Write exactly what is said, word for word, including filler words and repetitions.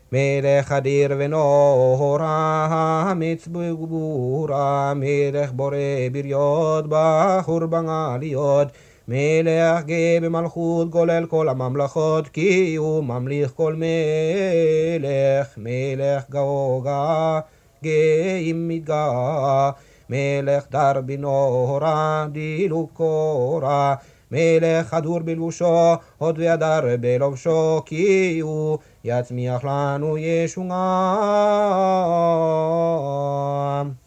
מלך אדיר ונורא, אמיץ בגבורה, מלך בורא בריות, בחור בעליות, מלך גאה במלכות, גולל כל הממלכות, כי הוא ממליך כל מלך, מלך גאוגה, גאה עם מתגאה, מלך דר בנורא, דילוג קורא, מלך חדור בלבושו, הוד והדר בלובשו, כי הוא יצמיח לנו ישועה.